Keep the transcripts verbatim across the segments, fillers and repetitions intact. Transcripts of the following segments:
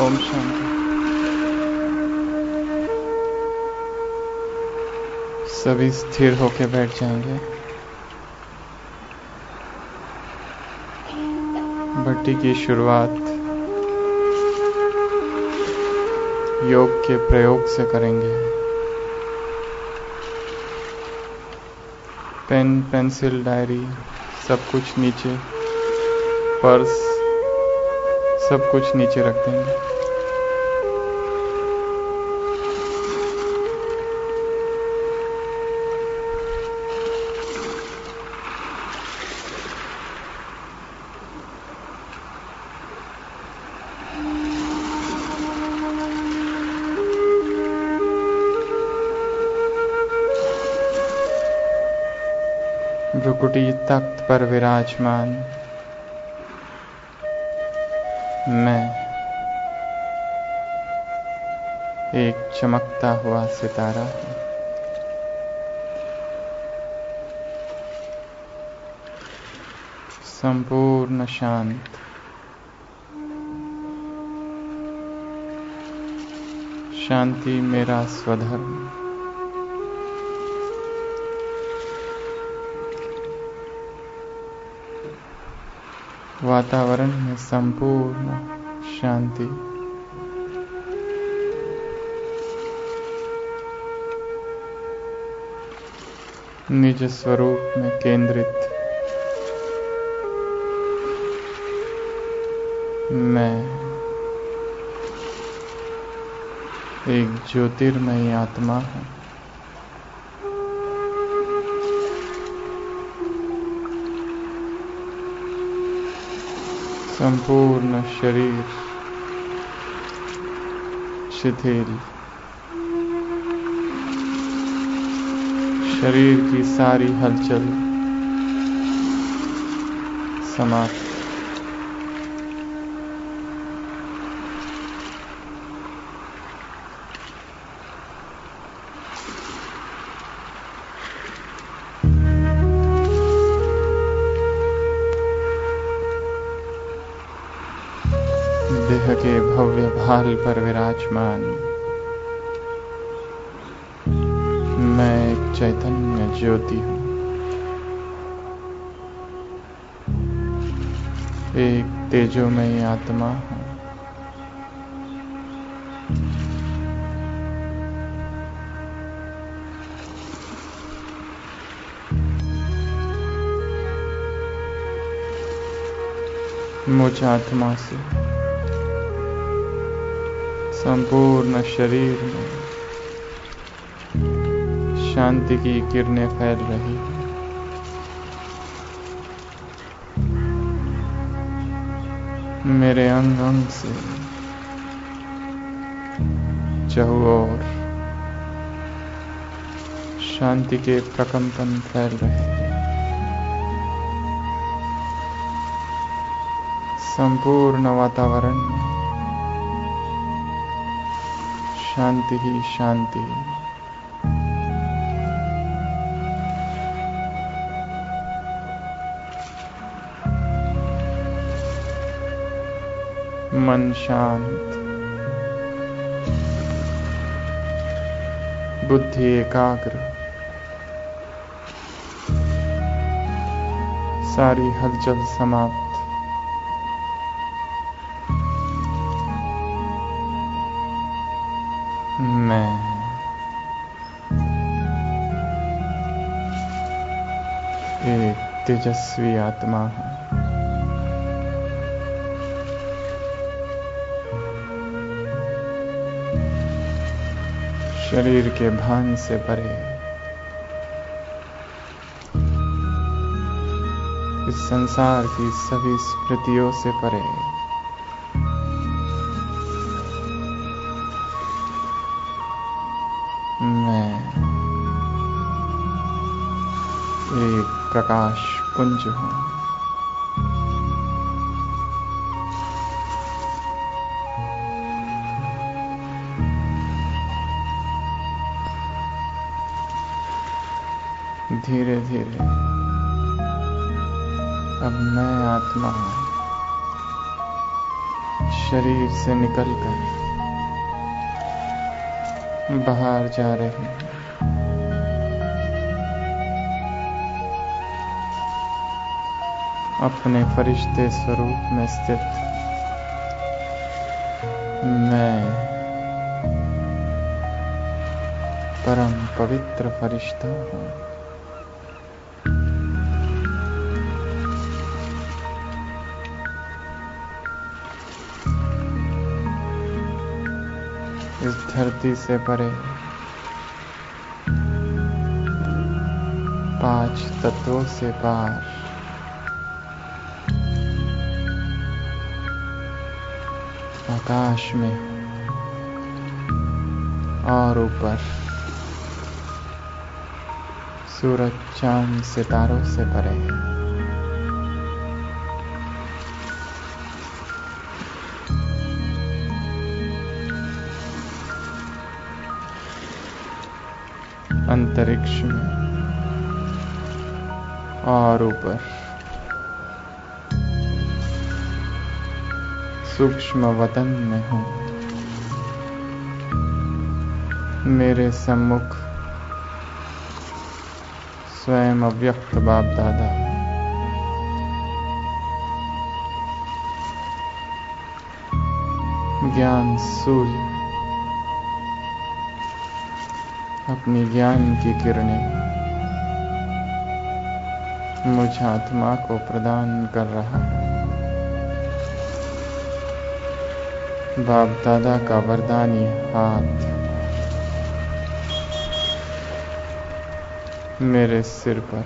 ओम शांति। सभी स्थिर होकर बैठ जाएंगे। भट्टी की शुरुआत योग के प्रयोग से करेंगे। पेन, पेंसिल, डायरी सब कुछ नीचे, पर्स सब कुछ नीचे रख देंगे। भ्रुकुटी तख्त पर विराजमान मैं एक चमकता हुआ सितारा हूं। संपूर्ण शांत, शांति मेरा स्वधर्म। वातावरण में संपूर्ण शांति। निज स्वरूप में केंद्रित मैं एक ज्योतिर्मयी आत्मा हूं। संपूर्ण शरीर शिथिल, शरीर की सारी हलचल समाप्त। देह के भव्य भाल पर विराजमान मैं एक चैतन्य ज्योति हूं। एक तेजोमयी आत्मा हूं। मुझ आत्मा से संपूर्ण शरीर में शांति की किरणें फैल रही हैं। मेरे अंग अंग से चहुओर शांति के प्रकंपन फैल रहे हैं। संपूर्ण वातावरण में शांति ही शांति। मन शांत, बुद्धि एकाग्र, सारी हलचल समाप्त। मैं एक तेजस्वी आत्मा हूं। शरीर के भान से परे, इस संसार की सभी स्मृतियों से परे, मैं एक प्रकाश पुंज हूं। धीरे धीरे अब मैं आत्मा शरीर से निकलकर बाहर जा रही हैं। अपने फरिश्ते स्वरूप में स्थित मैं परम पवित्र फरिश्ता हूँ। इस धरती से परे पांच तत्वों से पार आकाश में और ऊपर सूरज चांद सितारों से परे है। अंतरिक्ष में और ऊपर सूक्ष्म वतन में हूँ। मेरे सम्मुख स्वयं अव्यक्त बाप दादा ज्ञान सूर्य अपनी ज्ञान की किरणें मुझ आत्मा को प्रदान कर रहा है। बाप दादा का वरदानी हाथ मेरे सिर पर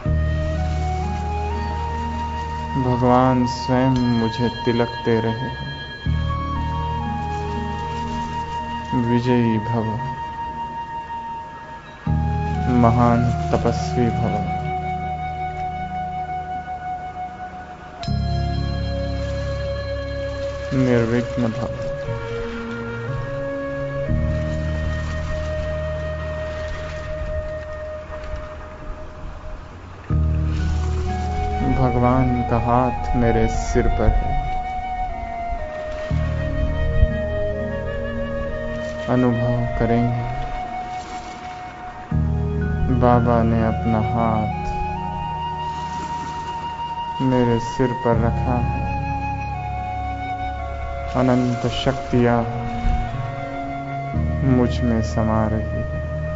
भगवान स्वयं मुझे तिलक दे रहे हैं। विजयी भव, महान तपस्वी भव। निर्विघ्न भव। भगवान का हाथ मेरे सिर पर है। अनुभव करेंगे बाबा ने अपना हाथ मेरे सिर पर रखा है। अनंत शक्तियाँ मुझ में समा रही है।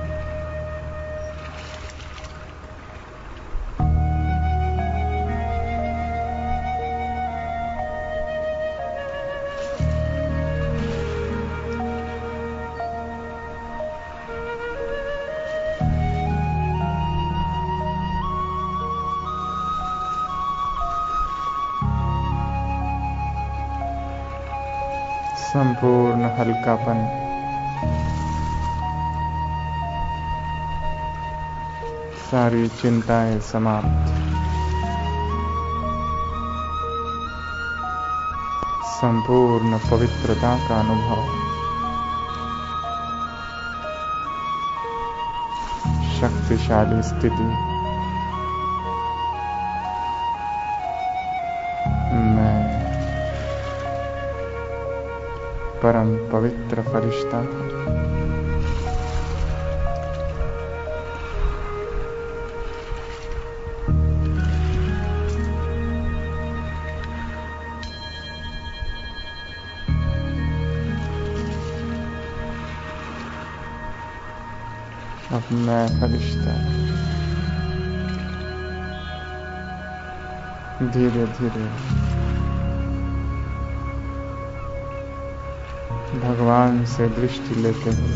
संपूर्ण हल्कापन सारी चिंताएं समाप्त। संपूर्ण पवित्रता का अनुभव। शक्तिशाली स्थिति। परम पवित्र फरिश्ता हूँ। अब मैं फरिश्ता धीरे धीरे भगवान से दृष्टि लेते हुए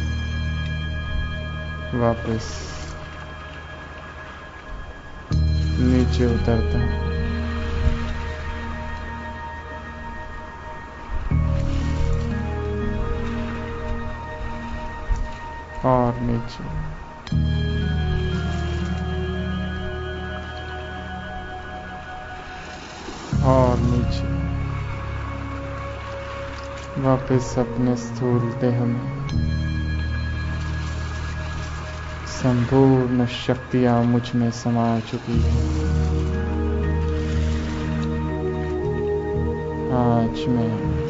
वापस नीचे उतरता हूँ। और नीचे और नीचे वापस अपने स्थूल देह में। संपूर्ण शक्तियां मुझ में समा चुकी हैं। आज मैं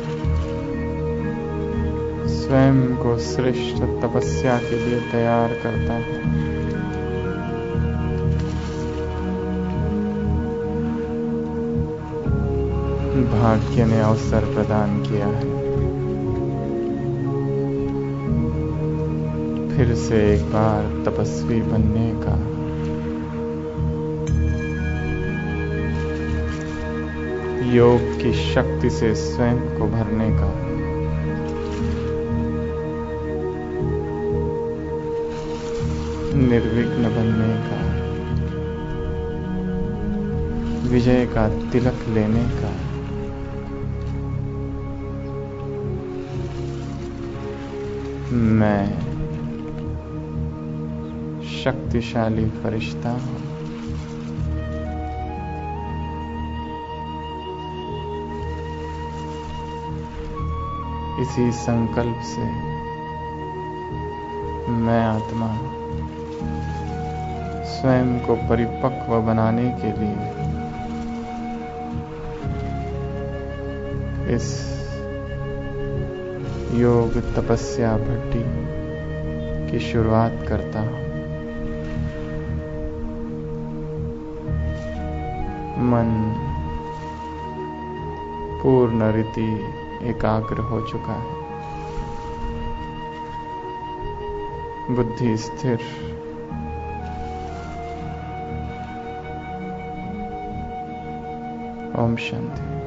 स्वयं को श्रेष्ठ तपस्या के लिए तैयार करता है। भाग्य ने अवसर प्रदान किया है फिर से एक बार तपस्वी बनने का। योग की शक्ति से स्वयं को भरने का। निर्विघ्न बनने का। विजय का तिलक लेने का। मैं शक्तिशाली फरिश्ता हूं। इसी संकल्प से मैं आत्मा स्वयं को परिपक्व बनाने के लिए इस योग तपस्या भट्टी की शुरुआत करता हूं। मन पूर्ण रीति एकाग्र हो चुका है। बुद्धि स्थिर। ओम शांति।